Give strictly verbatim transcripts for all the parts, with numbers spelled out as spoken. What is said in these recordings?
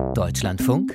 Deutschlandfunk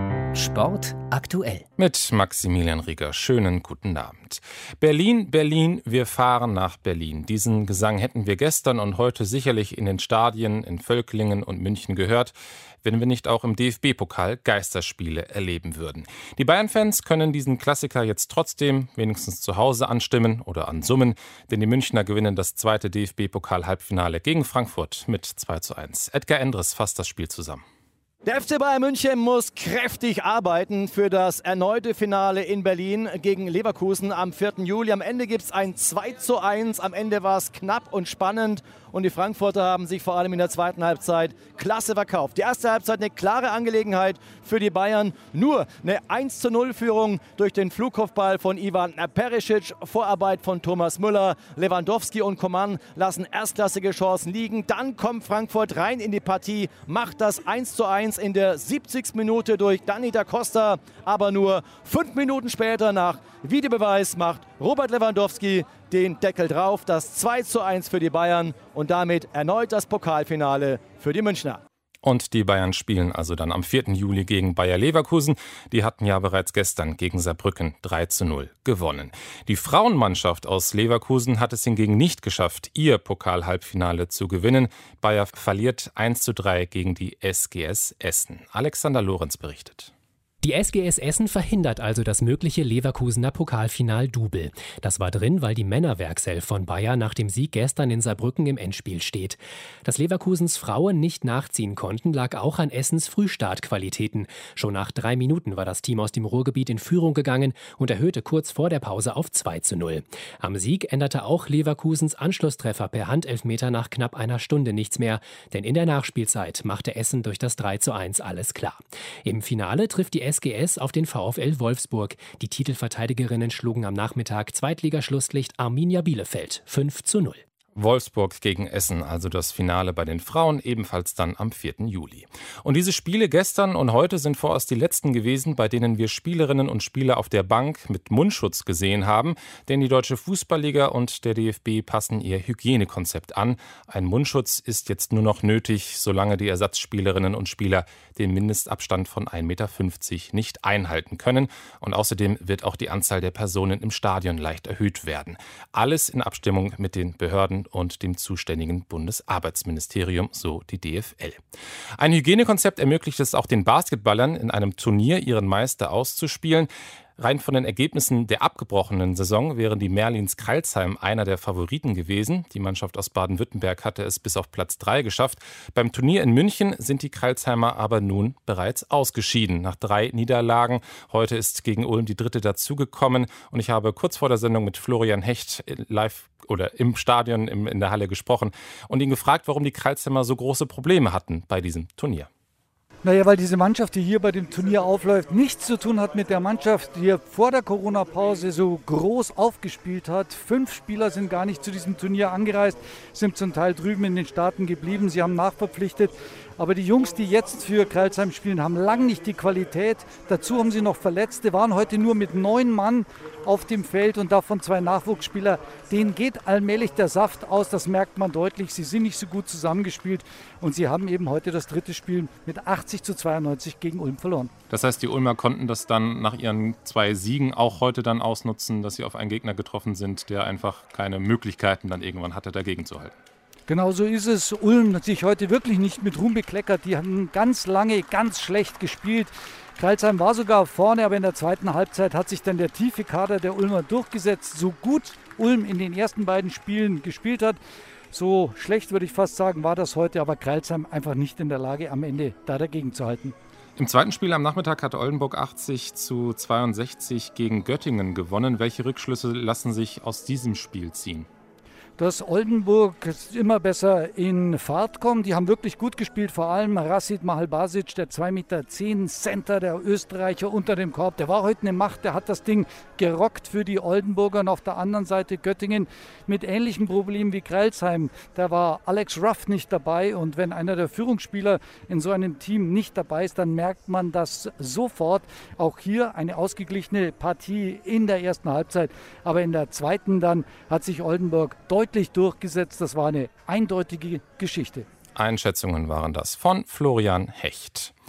Sport aktuell. Mit Maximilian Rieger. Schönen guten Abend. Berlin, Berlin, wir fahren nach Berlin. Diesen Gesang hätten wir gestern und heute sicherlich in den Stadien in Völklingen und München gehört, wenn wir nicht auch im D F B-Pokal Geisterspiele erleben würden. Die Bayern-Fans können diesen Klassiker jetzt trotzdem wenigstens zu Hause anstimmen oder ansummen, denn die Münchner gewinnen das zweite D F B-Pokal-Halbfinale gegen Frankfurt mit zwei zu eins. Edgar Endres fasst das Spiel zusammen. Der F C Bayern München muss kräftig arbeiten für das erneute Finale in Berlin gegen Leverkusen am vierten Juli. Am Ende gibt es ein zwei zu eins. Am Ende war es knapp und spannend. Und die Frankfurter haben sich vor allem in der zweiten Halbzeit klasse verkauft. Die erste Halbzeit eine klare Angelegenheit für die Bayern. Nur eine eins zu null Führung durch den Flugkopfball von Ivan Perisic. Vorarbeit von Thomas Müller. Lewandowski und Coman lassen erstklassige Chancen liegen. Dann kommt Frankfurt rein in die Partie, macht das eins zu eins in der siebzigsten Minute durch Dani da Costa. Aber nur fünf Minuten später nach Videobeweis macht Robert Lewandowski den Deckel drauf. Das zwei zu eins für die Bayern und damit erneut das Pokalfinale für die Münchner. Und die Bayern spielen also dann am vierten Juli gegen Bayer Leverkusen. Die hatten ja bereits gestern gegen Saarbrücken drei zu null gewonnen. Die Frauenmannschaft aus Leverkusen hat es hingegen nicht geschafft, ihr Pokal-Halbfinale zu gewinnen. Bayer verliert eins zu drei gegen die S G S Essen. Alexander Lorenz berichtet. Die S G S Essen verhindert also das mögliche Leverkusener Pokalfinal-Double. Das war drin, weil die Männerwerkself von Bayer nach dem Sieg gestern in Saarbrücken im Endspiel steht. Dass Leverkusens Frauen nicht nachziehen konnten, lag auch an Essens Frühstartqualitäten. Schon nach drei Minuten war das Team aus dem Ruhrgebiet in Führung gegangen und erhöhte kurz vor der Pause auf zwei zu null. Am Sieg änderte auch Leverkusens Anschlusstreffer per Handelfmeter nach knapp einer Stunde nichts mehr, denn in der Nachspielzeit machte Essen durch das drei zu eins alles klar. Im Finale trifft die S G S auf den VfL Wolfsburg. Die Titelverteidigerinnen schlugen am Nachmittag Zweitligaschlusslicht Arminia Bielefeld fünf zu null. Wolfsburg gegen Essen, also das Finale bei den Frauen, ebenfalls dann am vierten Juli. Und diese Spiele gestern und heute sind vorerst die letzten gewesen, bei denen wir Spielerinnen und Spieler auf der Bank mit Mundschutz gesehen haben. Denn die Deutsche Fußballliga und der D F B passen ihr Hygienekonzept an. Ein Mundschutz ist jetzt nur noch nötig, solange die Ersatzspielerinnen und Spieler den Mindestabstand von ein Meter fünfzig nicht einhalten können. Und außerdem wird auch die Anzahl der Personen im Stadion leicht erhöht werden. Alles in Abstimmung mit den Behörden und dem zuständigen Bundesarbeitsministerium, so die D F L. Ein Hygienekonzept ermöglicht es auch den Basketballern, in einem Turnier ihren Meister auszuspielen. Rein von den Ergebnissen der abgebrochenen Saison wären die Merlins Crailsheim einer der Favoriten gewesen. Die Mannschaft aus Baden-Württemberg hatte es bis auf Platz drei geschafft. Beim Turnier in München sind die Crailsheimer aber nun bereits ausgeschieden. Nach drei Niederlagen. Heute ist gegen Ulm die dritte dazugekommen. Und ich habe kurz vor der Sendung mit Florian Hecht live oder im Stadion in der Halle gesprochen und ihn gefragt, warum die Crailsheimer so große Probleme hatten bei diesem Turnier. Naja, weil diese Mannschaft, die hier bei dem Turnier aufläuft, nichts zu tun hat mit der Mannschaft, die hier vor der Corona-Pause so groß aufgespielt hat. Fünf Spieler sind gar nicht zu diesem Turnier angereist, sind zum Teil drüben in den Staaten geblieben. Sie haben nachverpflichtet. Aber die Jungs, die jetzt für Crailsheim spielen, haben lang nicht die Qualität. Dazu haben sie noch Verletzte, waren heute nur mit neun Mann auf dem Feld und davon zwei Nachwuchsspieler. Denen geht allmählich der Saft aus, das merkt man deutlich. Sie sind nicht so gut zusammengespielt und sie haben eben heute das dritte Spiel mit achtzig zu zweiundneunzig gegen Ulm verloren. Das heißt, die Ulmer konnten das dann nach ihren zwei Siegen auch heute dann ausnutzen, dass sie auf einen Gegner getroffen sind, der einfach keine Möglichkeiten dann irgendwann hatte, dagegen zu halten. Genau so ist es. Ulm hat sich heute wirklich nicht mit Ruhm bekleckert. Die haben ganz lange, ganz schlecht gespielt. Crailsheim war sogar vorne, aber in der zweiten Halbzeit hat sich dann der tiefe Kader der Ulmer durchgesetzt. So gut Ulm in den ersten beiden Spielen gespielt hat, so schlecht würde ich fast sagen, war das heute. Aber Crailsheim einfach nicht in der Lage, am Ende da dagegen zu halten. Im zweiten Spiel am Nachmittag hat Oldenburg achtzig zu zweiundsechzig gegen Göttingen gewonnen. Welche Rückschlüsse lassen sich aus diesem Spiel ziehen? Dass Oldenburg immer besser in Fahrt kommt. Die haben wirklich gut gespielt, vor allem Rasid Mahalbasic, der zwei Meter zehn Center, der Österreicher unter dem Korb. Der war heute eine Macht, der hat das Ding gerockt für die Oldenburger. Und auf der anderen Seite Göttingen mit ähnlichen Problemen wie Crailsheim. Da war Alex Ruff nicht dabei und wenn einer der Führungsspieler in so einem Team nicht dabei ist, dann merkt man das sofort. Auch hier eine ausgeglichene Partie in der ersten Halbzeit, aber in der zweiten dann hat sich Oldenburg deutlich durchgesetzt. Das war eine eindeutige Geschichte. Einschätzungen waren das von Florian Hecht.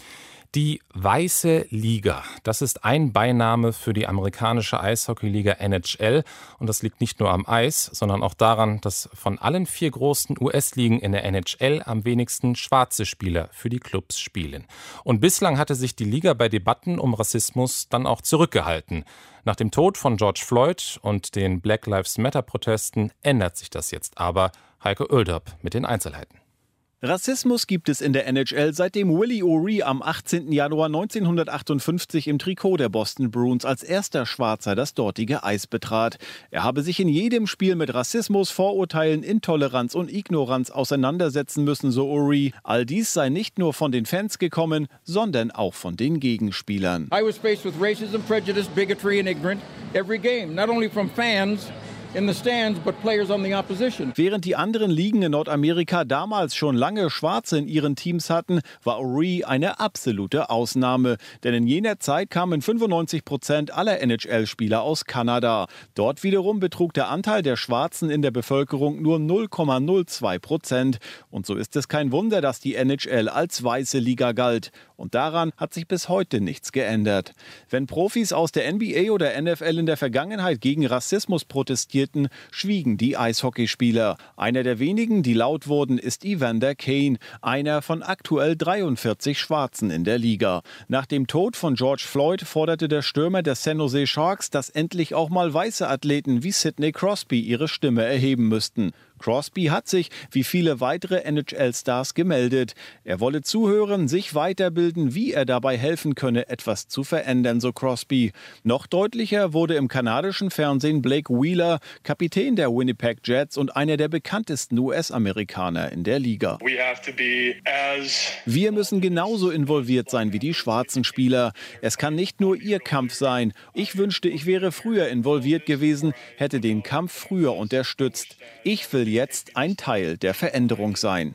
Die Weiße Liga, das ist ein Beiname für die amerikanische Eishockeyliga N H L. Und das liegt nicht nur am Eis, sondern auch daran, dass von allen vier großen U S-Ligen in der N H L am wenigsten schwarze Spieler für die Clubs spielen. Und bislang hatte sich die Liga bei Debatten um Rassismus dann auch zurückgehalten. Nach dem Tod von George Floyd und den Black Lives Matter-Protesten ändert sich das jetzt aber. Heiko Oelderb mit den Einzelheiten. Rassismus gibt es in der N H L, seitdem Willie O'Ree am achtzehnten Januar neunzehnhundertachtundfünfzig im Trikot der Boston Bruins als erster Schwarzer das dortige Eis betrat. Er habe sich in jedem Spiel mit Rassismus, Vorurteilen, Intoleranz und Ignoranz auseinandersetzen müssen, so O'Ree. All dies sei nicht nur von den Fans gekommen, sondern auch von den Gegenspielern. I was faced with racism, prejudice, bigotry and ignorance every game, not only from fans in the stands, but players on the opposition. Während die anderen Ligen in Nordamerika damals schon lange Schwarze in ihren Teams hatten, war O'Ree eine absolute Ausnahme. Denn in jener Zeit kamen fünfundneunzig Prozent aller N H L-Spieler aus Kanada. Dort wiederum betrug der Anteil der Schwarzen in der Bevölkerung nur null Komma null zwei Prozent. Und so ist es kein Wunder, dass die N H L als weiße Liga galt. Und daran hat sich bis heute nichts geändert. Wenn Profis aus der N B A oder N F L in der Vergangenheit gegen Rassismus protestierten, schwiegen die Eishockeyspieler. Einer der wenigen, die laut wurden, ist Evander Kane, einer von aktuell dreiundvierzig Schwarzen in der Liga. Nach dem Tod von George Floyd forderte der Stürmer der San Jose Sharks, dass endlich auch mal weiße Athleten wie Sidney Crosby ihre Stimme erheben müssten. Crosby hat sich, wie viele weitere N H L-Stars, gemeldet. Er wolle zuhören, sich weiterbilden, wie er dabei helfen könne, etwas zu verändern, so Crosby. Noch deutlicher wurde im kanadischen Fernsehen Blake Wheeler, Kapitän der Winnipeg Jets und einer der bekanntesten U S-Amerikaner in der Liga. Wir müssen genauso involviert sein wie die schwarzen Spieler. Es kann nicht nur ihr Kampf sein. Ich wünschte, ich wäre früher involviert gewesen, hätte den Kampf früher unterstützt. Ich will jetzt ein Teil der Veränderung sein.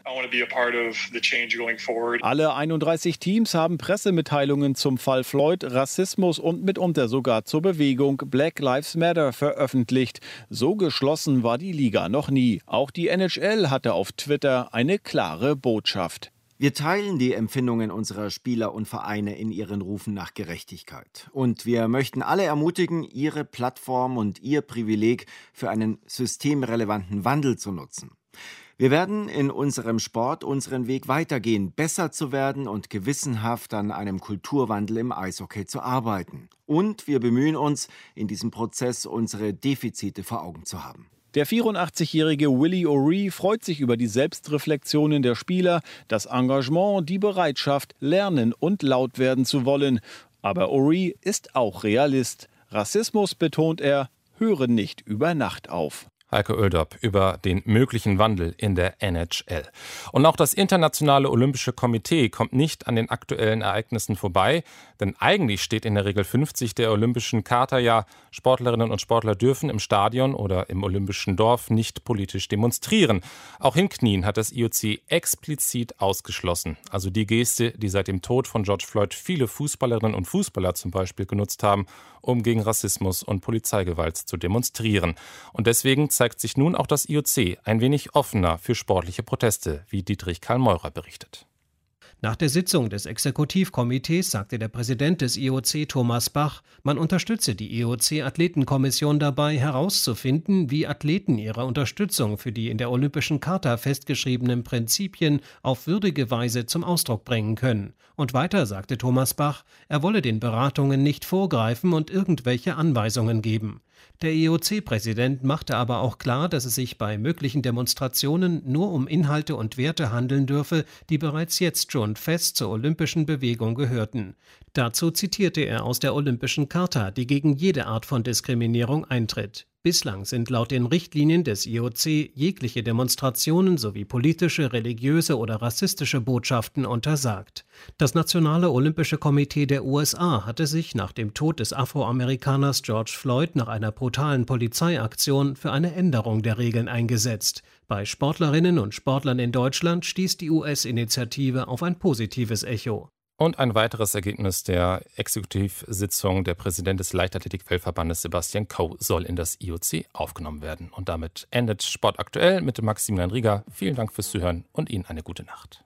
Alle einunddreißig Teams haben Pressemitteilungen zum Fall Floyd, Rassismus und mitunter sogar zur Bewegung Black Lives Matter veröffentlicht. So geschlossen war die Liga noch nie. Auch die N H L hatte auf Twitter eine klare Botschaft. Wir teilen die Empfindungen unserer Spieler und Vereine in ihren Rufen nach Gerechtigkeit. Und wir möchten alle ermutigen, ihre Plattform und ihr Privileg für einen systemrelevanten Wandel zu nutzen. Wir werden in unserem Sport unseren Weg weitergehen, besser zu werden und gewissenhaft an einem Kulturwandel im Eishockey zu arbeiten. Und wir bemühen uns, in diesem Prozess unsere Defizite vor Augen zu haben. Der vierundachtzigjährige Willie O'Ree freut sich über die Selbstreflexionen der Spieler, das Engagement, die Bereitschaft, lernen und laut werden zu wollen. Aber O'Ree ist auch Realist. Rassismus, betont er, höre nicht über Nacht auf. Heiko Oelderb über den möglichen Wandel in der N H L. Und auch das Internationale Olympische Komitee kommt nicht an den aktuellen Ereignissen vorbei, denn eigentlich steht in der Regel fünfzig der Olympischen Charta ja, Sportlerinnen und Sportler dürfen im Stadion oder im Olympischen Dorf nicht politisch demonstrieren. Auch hinknien hat das I O C explizit ausgeschlossen. Also die Geste, die seit dem Tod von George Floyd viele Fußballerinnen und Fußballer zum Beispiel genutzt haben, um gegen Rassismus und Polizeigewalt zu demonstrieren. Und deswegen zeigt sich nun auch das I O C ein wenig offener für sportliche Proteste, wie Dietrich Karl Meurer berichtet. Nach der Sitzung des Exekutivkomitees sagte der Präsident des I O C, Thomas Bach, man unterstütze die I O C-Athletenkommission dabei, herauszufinden, wie Athleten ihre Unterstützung für die in der Olympischen Charta festgeschriebenen Prinzipien auf würdige Weise zum Ausdruck bringen können. Und weiter sagte Thomas Bach, er wolle den Beratungen nicht vorgreifen und irgendwelche Anweisungen geben. Der I O C-Präsident machte aber auch klar, dass es sich bei möglichen Demonstrationen nur um Inhalte und Werte handeln dürfe, die bereits jetzt schon fest zur olympischen Bewegung gehörten. Dazu zitierte er aus der Olympischen Charta, die gegen jede Art von Diskriminierung eintritt. Bislang sind laut den Richtlinien des I O C jegliche Demonstrationen sowie politische, religiöse oder rassistische Botschaften untersagt. Das Nationale Olympische Komitee der U S A hatte sich nach dem Tod des Afroamerikaners George Floyd nach einer brutalen Polizeiaktion für eine Änderung der Regeln eingesetzt. Bei Sportlerinnen und Sportlern in Deutschland stieß die U S-Initiative auf ein positives Echo. Und ein weiteres Ergebnis der Exekutivsitzung, der Präsident des Leichtathletik-Weltverbandes Sebastian Coe soll in das I O C aufgenommen werden. Und damit endet Sport aktuell mit dem Maximilian Rieger. Vielen Dank fürs Zuhören und Ihnen eine gute Nacht.